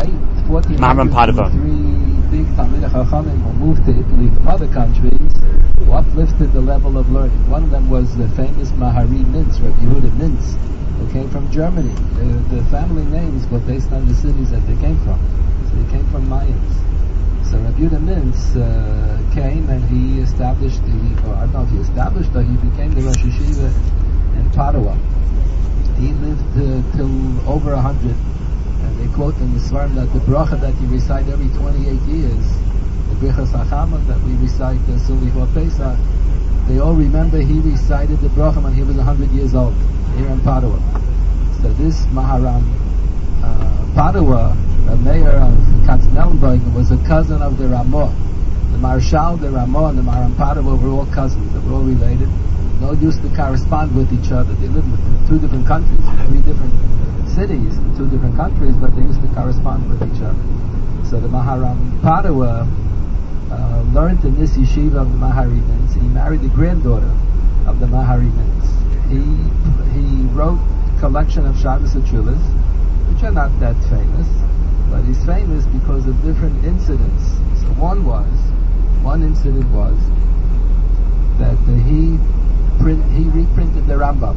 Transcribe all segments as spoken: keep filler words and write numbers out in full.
late fourteen Maharam Padova. three big Talmidei Chachamim who moved to Italy from other countries, who uplifted the level of learning. One of them was the famous Mahari Mintz, Rabbi Yehuda Mintz, who came from Germany. The, the family names were based on the cities that they came from. So they came from Mayans. So Rabbi Yehuda Mintz uh, came and he established the, or I don't know if he established, or he became the Rosh Yeshiva in, in Padua. He lived uh, till over a hundred. And they quote in the Svarim that the bracha that you recite every twenty-eight years, the Brichas Hachama that we recite uh, soon before Pesach, they all remember he recited the bracha when he was one hundred years old, here in Padua. So this Maharam uh, Padua, the mayor of Katzenelnberg, was a cousin of the Ramah. The Marshal, the Ramah, and the Maharam Padua were all cousins. They were all related. They all used to correspond with each other. They lived in two different countries, three different cities, in two different countries, but they used to correspond with each other. So the Maharam Padua uh, learned in this yeshiva of the Mahari Mintz. He married the granddaughter of the Mahari Mintz. He he wrote a collection of Shabbos Atrulas, which are not that famous, but he's famous because of different incidents. So one was, one incident was that uh, he print he reprinted the Rambam.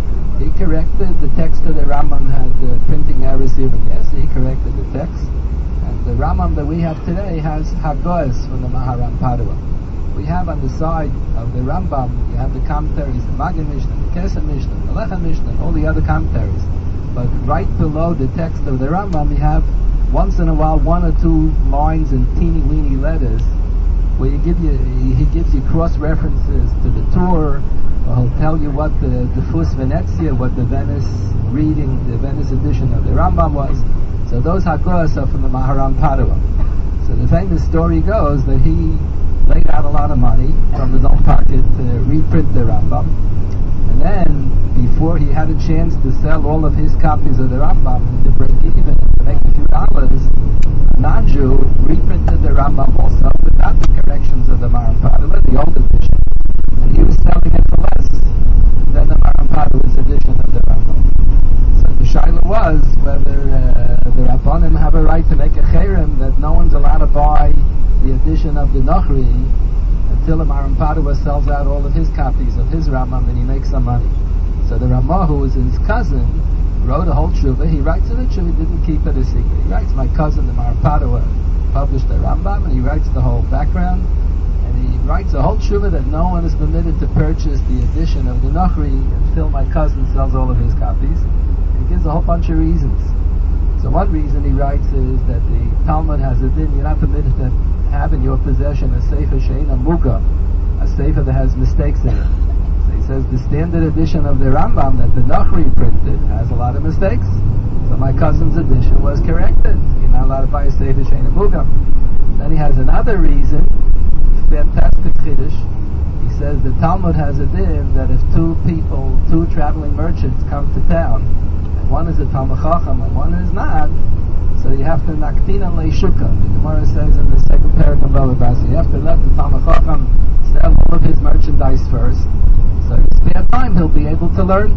He corrected the text of the Rambam, had uh, printing errors here and there, so he corrected the text. And the Rambam that we have today has Hagoas from the Maharam Padua. We have on the side of the Rambam, you have the commentaries, the Magen Mishnah, the Kesef Mishnah, the Lechem Mishnah, and all the other commentaries. But right below the text of the Rambam, you have once in a while one or two lines in teeny weeny letters where you give you, he gives you cross references to the tour. He'll tell you what the, the Fus Venezia, what the Venice reading, the Venice edition of the Rambam was. So those Hagoas are from the Maharam Padua. So the famous story goes that he laid out a lot of money from his own pocket to reprint the Rambam. And then, before he had a chance to sell all of his copies of the Rambam and to break even, to make a few dollars, a non-Jew reprinted the Rambam also without the corrections of the Maharam Padua, the old edition. And he was selling it for less than the Maharam Padua's edition of the Rambam. So the shaila was whether uh, the Rabbanim have a right to make a cherem that no one's allowed to buy the edition of the Nochri until the Maharam Padua sells out all of his copies of his Rambam and he makes some money. So the Ramah, who was his cousin, wrote a whole tshuva. He writes in the tshuva, he didn't keep it a secret. He writes, my cousin, the Maharam Padua, published the Rambam, and he writes the whole background. And he writes a whole tshuva that no one is permitted to purchase the edition of the Nochri until my cousin sells all of his copies. And he gives a whole bunch of reasons. So one reason he writes is that the Talmud has a din, you're not permitted to have in your possession a sefer she'eina muga, a sefer that has mistakes in it. So he says the standard edition of the Rambam that the Nochri printed has a lot of mistakes. So my cousin's edition was corrected. You're not allowed to buy a sefer she'eina muga. Then he has another reason, fantastic chiddush. He says the Talmud has a din that if two people, two traveling merchants come to town, and one is a Talmud Chacham and one is not, so you have to naktina leishuka. The Gemara says in the second paragraph of Baba Basra, you have to let the Talmud Chacham sell all of his merchandise first. So in spare time he'll be able to learn.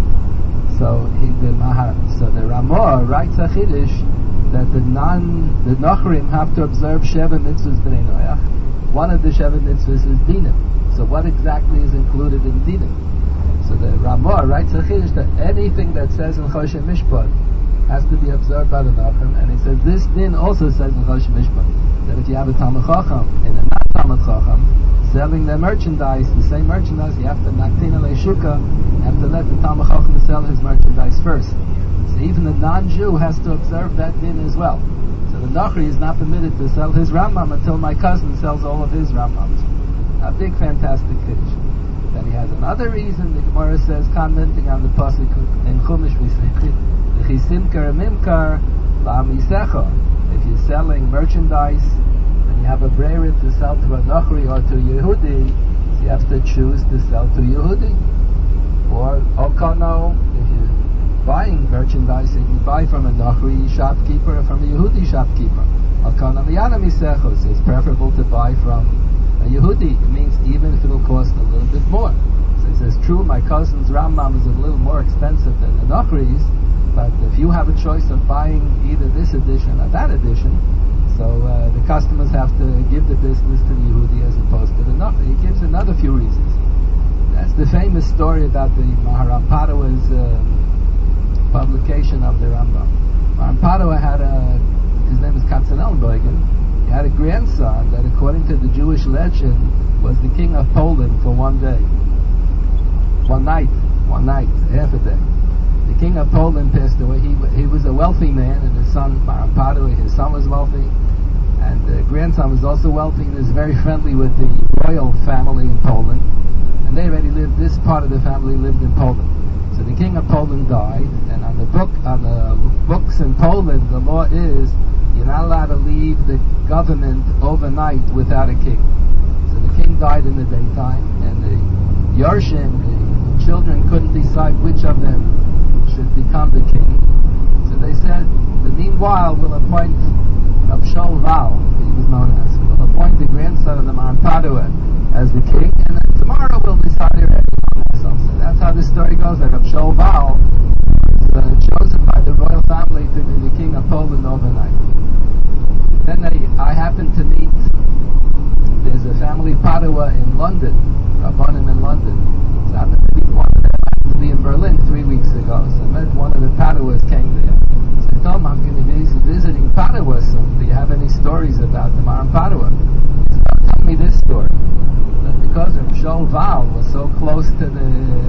So he the Mahar, so the Ramah writes a chiddush that the non the Nochrim have to observe Sheva mitzvahs b'nei Noach. One of the Sheva mitzvahs is dinim. So what exactly is included in dinim? So the Ramah writes a chiddush that anything that says in Choshen Mishpat has to be observed by the Nochrim, and he says this din also says in Choshen Mishpat that if you have a Talmud Chacham and a not Talmud Chacham selling their merchandise, the same merchandise, you have to naktina leishuka, you have to let the Talmud Chacham sell his merchandise first. So even the non-Jew has to observe that din as well. So the Nochri is not permitted to sell his Rambam until my cousin sells all of his Rambams. A big fantastic chiddush. Then he has another reason. The Gemara says, commenting on the pasuk in Chumash, we say, "V'chisimkar mimkar la'amisecha." If you're selling merchandise and you have a breira to sell to a Nochri or to a Yehudi, so you have to choose to sell to Yehudi. Or Okono, if you're buying merchandise, you can buy from a Nochri shopkeeper or from a Yehudi shopkeeper. Okono miyana misechos, it's preferable to buy from a Yehudi. It means even if it'll cost a little bit more. So he says, true, my cousin's Rambam is a little more expensive than the Nochri's, But if you have a choice of buying either this edition or that edition, so uh, the customers have to give the business to the Yehudi as opposed to the Nochri. He gives another few reasons. That's the famous story about the Maharam Padua's uh, publication of the Rambam. Maharam Padua had a, his name is Katzenelnbogen, he had a grandson that according to the Jewish legend was the king of Poland for one day. One night, one night, half a day. The king of Poland passed away. He he was a wealthy man, and his son, Maharam Padua, his son was wealthy, and the grandson was also wealthy and was very friendly with the royal family in Poland. And they already lived, this part of the family lived in Poland. So the king of Poland died, and on the book, on the books in Poland, the law is you're not allowed to leave the government overnight without a king. So the king died in the daytime, and the Yorshim, the children, couldn't decide which of them should become the king. So they said, the meanwhile, we'll appoint Rav Shaul Val, he was known as, we'll appoint the grandson of the Maharam Padua as the king, and then tomorrow we'll decide already on ourselves. So that's how this story goes, that Rav Shaul Val was uh, chosen by the royal family to be the king of Poland overnight. Then they, I happened to meet, there's a family Padua in London, Rabbanim in London. So I happened to meet one of them. I happened to be in Berlin three weeks ago. So I met one of the Paduas came there. So I told him, I'm going to be visiting Padua soon. Do you have any stories about the Maharam Padua? He said, oh, tell me this story. That because of Shaul Val was so close to the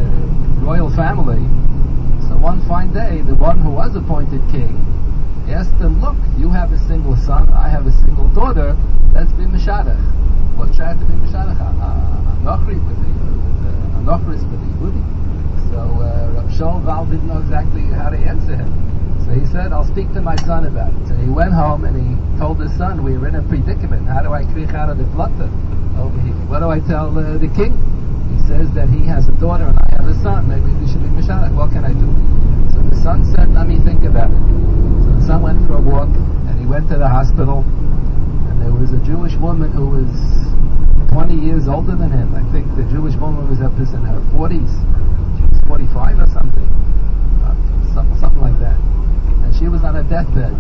royal family, so one fine day, the one who was appointed king asked him, look, you have a single son, I have a single daughter, let's be Meshadach. What should I have to be Meshadach? A Nochri with the a Nochris with the Yehudi. So uh, Rav Shaul Val didn't know exactly how to answer him. So he said, I'll speak to my son about it. So he went home and he told his son, we're in a predicament. How do I kriech out of the plata over here? What do I tell uh, the king? He says that he has a daughter and I have a son. Maybe we should be Meshadach. What can I do? So the son said, let me think about it. So the son went for a walk and he went to the hospital, and there was a Jewish woman who was twenty years older than him. I think the Jewish woman was up in her forties. She was forty-five or something. Uh, something, something like that. And she was on a deathbed.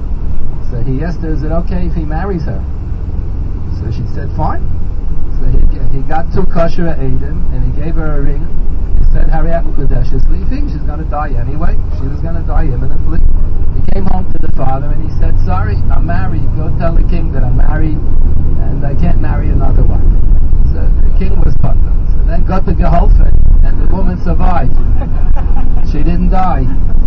So he asked her, is it okay if he marries her? So she said, fine. So he, he got two kosher Eidim and he gave her a ring. He said, Harriet Mukadesh's leaving. She's going to die anyway. She was going to die imminently. He came home to the father and he said, sorry, I'm married. Go tell the king that I'm married and I can't marry another wife. So the king was puzzled. So then got the Geholfen and the woman survived. She didn't die.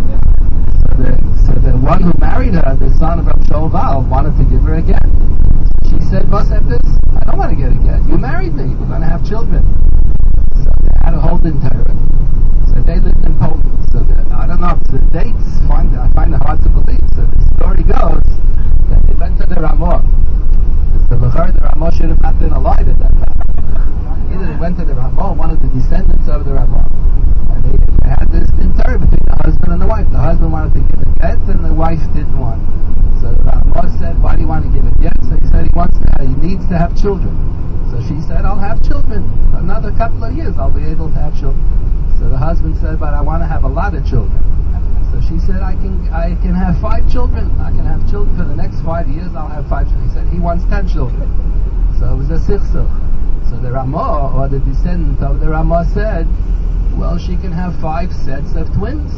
So the, so the one who married her, the son of Rav Shaul Val, wanted to give her a get. She said, what's that this? I don't want to get a get. You married me. We're going to have children. So they had a hold in Torah. So they lived in Poland. So the, I don't know if the dates, find, I find it hard to believe. So the story goes that they went to the Ramah. The Bechor, the Ramah should have not been alive at that time. Either they went to the Ramah, one of the descendants of the Ramah. And they, they had this interview between the husband and the wife. The husband wanted to give a get and the wife didn't want. So the Ramah said, why do you want to give a get? So he said he wants to, he needs to have children. So she said, I'll have children. Another couple of years I'll be able to have children. So the husband said, but I want to have a lot of children. So she said, I can I can have five children. I can have children for the next five years. I'll have five children. He said, he wants ten children. So it was a sichsuch. So the Ramah, or the descendant of the Ramah, said, well, she can have five sets of twins.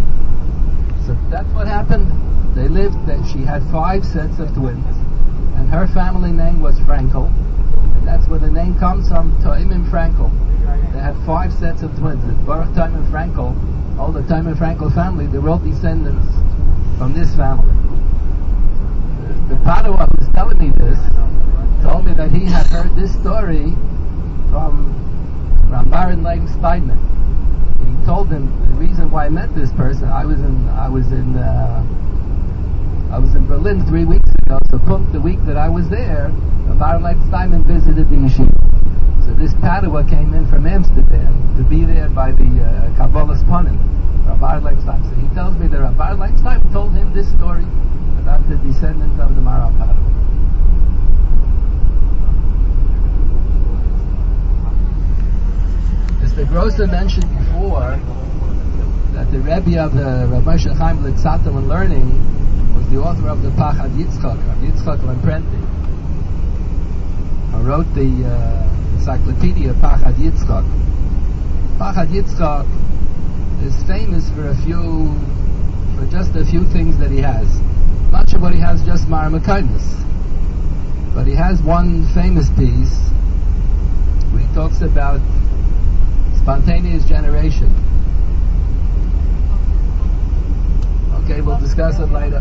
So that's what happened. They lived, that she had five sets of twins. And her family name was Frankel. And that's where the name comes from, Toimim Frankel. They had five sets of twins. The Baruch Toimim Frankel, all the Toimim Frankel family, they were all descendants from this family. The, the Padua who was telling me this told me that he had heard this story from Rambaran Leib Steinman. He told him the reason why I met this person. I was in I was in uh, I was in Berlin three weeks ago. So Pumped, the week that I was there, Rambaran Leib Steinman visited the yeshiva. So this Padua came in from Amsterdam to be there by the uh, Kabbalah Spunim, Rambaran Leib Steinman. So he tells me that Rambaran Leib Steinman told him this story about the descendant of the Maharam Padua. As the Grosser mentioned before, that the Rebbe of the Rav Moshe Chaim Luzzatto in learning was the author of the Pachad Yitzchak, Rav Yitzchak Lamprenti, who wrote the uh, encyclopedia Pachad Yitzchak. Pachad Yitzchak is famous for a few, for just a few things that he has. Much of what he has is just Maramakainus. But he has one famous piece where he talks about spontaneous generation. Okay, we'll discuss it later.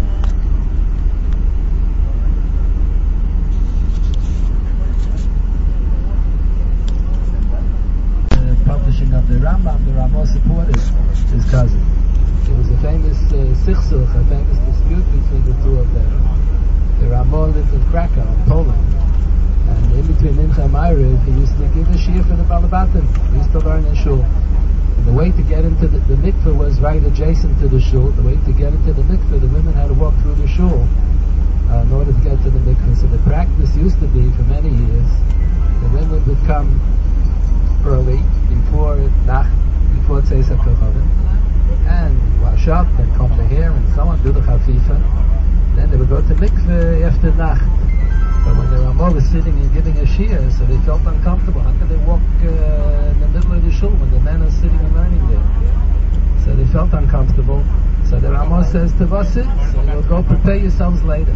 The publishing of the Rambam, the Rambam supported his cousin. There was a famous uh, sichsuch, a famous dispute between the two of them. The Rambam lived in Krakow, in Poland. And in between Mincha and Ma'ariv, he used to give a shiur for the Balabatim. He used to learn in shul. And the way to get into the, the mikveh was right adjacent to the shul. The way to get into the mikveh, the women had to walk through the shul uh, in order to get to the mikveh. So the practice used to be, for many years, the women would come early, before Nacht, before Tzeisak Kochavim, and wash up and comb their hair and so on, do the chafifa. Then they would go to mikveh after Nacht. But when the Ramah was sitting and giving a shiur, so they felt uncomfortable. How could they walk uh, in the middle of the shul when the men are sitting and learning there? So they felt uncomfortable. So the Ramah says to Vasit, so you'll go prepare yourselves later.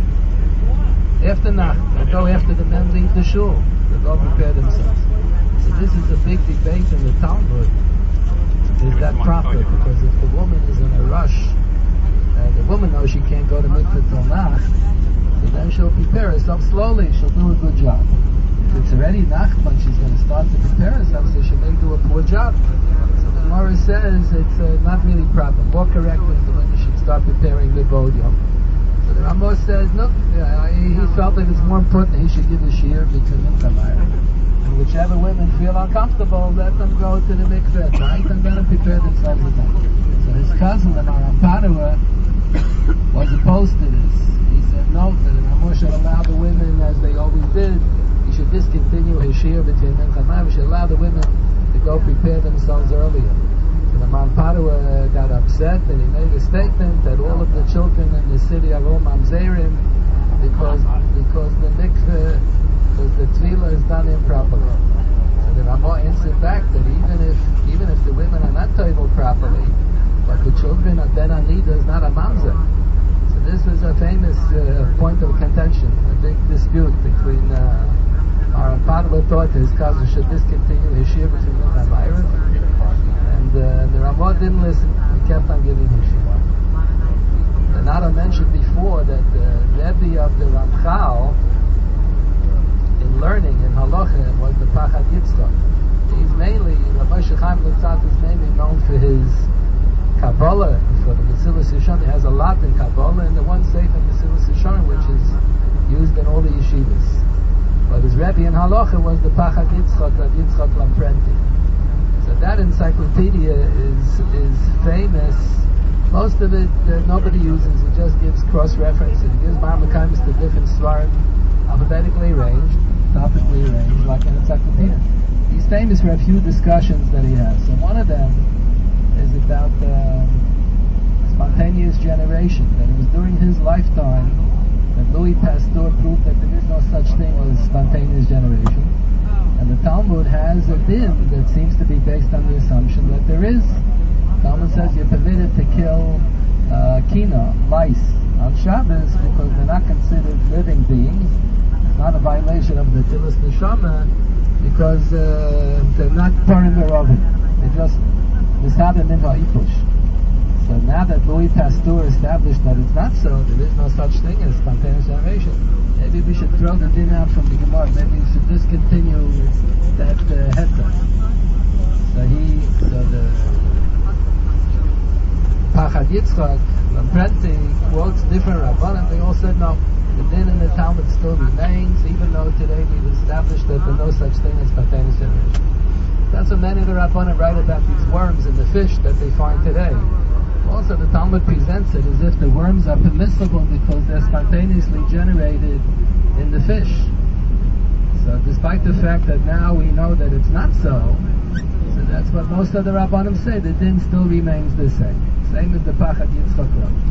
After Nacht, they'll go after the men leave the shul. They'll go prepare themselves. So this is a big debate in the Talmud. Is that proper? Because if the woman is in a rush, uh, the woman knows she can't go to mikveh till Nacht, so then she'll prepare herself slowly, she'll do a good job. If it's already Nachman, she's going to start to prepare herself, so she may do a poor job. So the Gemara says it's uh, not really proper. More correctly, the women should start preparing the Bodiyom. So the Ramah says, no, uh, he felt that it's more important he should give a shiur between Mincha. And whichever women feel uncomfortable, let them go to the mikveh at night and then prepare themselves at night. So his cousin, the Maram Padua, was opposed to this. He said no, that the Ramah should allow the women, as they always did, he should discontinue his shiur between Mincha and Ma'ariv. He should allow the women to go prepare themselves earlier. So the Maram Padua got upset and he made a statement that all of the children in the city are all mamzerim because because the mikveh, because the tefillah is done improperly. So the Ramah answered back that even if even if the women are not toivel properly, but the children are ben anida is not a mamzer. So this was a famous uh, point of contention, a big dispute between uh, our Padua thought his cousin should discontinue his shiur between Mincha and Ma'ariv, and uh, the Ramah didn't listen. He kept on giving his shiur. The Nada mentioned before that the Rebbe of the Ramchal in learning in halacha was the Pachad Yitzchak. He's mainly, Rav Moshe Chaim Luzzatto is mainly known for his Kabbalah, for the Mesilas Yesharim. He has a lot in Kabbalah, and the one sefer Mesilas Yesharim, which is used in all the yeshivas. But his Rebbe in halacha was the Pachad Yitzchak, Rav Yitzchak Lamprenti. So that encyclopedia is is famous. Most of it uh, nobody uses. It just gives cross-references. It gives Maramakamis to different svarim, alphabetically arranged, topically arranged, like an encyclopedia. He's famous for a few discussions that he has. So one of them is about um, spontaneous generation. That it was during his lifetime that Louis Pasteur proved that there is no such thing as spontaneous generation. And the Talmud has a din that seems to be based on the assumption that there is. The Talmud says you're permitted to kill uh, kina, lice, on Shabbos because they're not considered living beings. It's not a violation of the Tilas Neshama because uh, they're not perimeter of it. They're just Nisabim in Va'ipush. So now that Louis Pasteur established that it's not so, there is no such thing as spontaneous generation, maybe we should throw the din out from the Gemara. Maybe we should discontinue that uh, heta. So he, so the Pachad Yitzchak, Lamprenti quotes different Rabbanim. They all said no, the din in the Talmud still remains, even though today we've established that there's no such thing as spontaneous generation. That's what many of the Rabbanim write about these worms and the fish that they find today. Also, the Talmud presents it as if the worms are permissible because they're spontaneously generated in the fish. So despite the fact that now we know that it's not so, so that's what most of the Rabbanim say. The din still remains the same. Same as the Pachat Yitzchak Rosh.